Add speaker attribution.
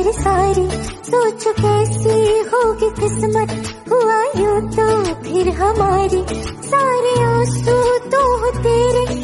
Speaker 1: मेरे सारे, सोचो कैसी होगी किस्मत, हुआ यूं तो फिर हमारी, सारे आंसू तो हो तेरे,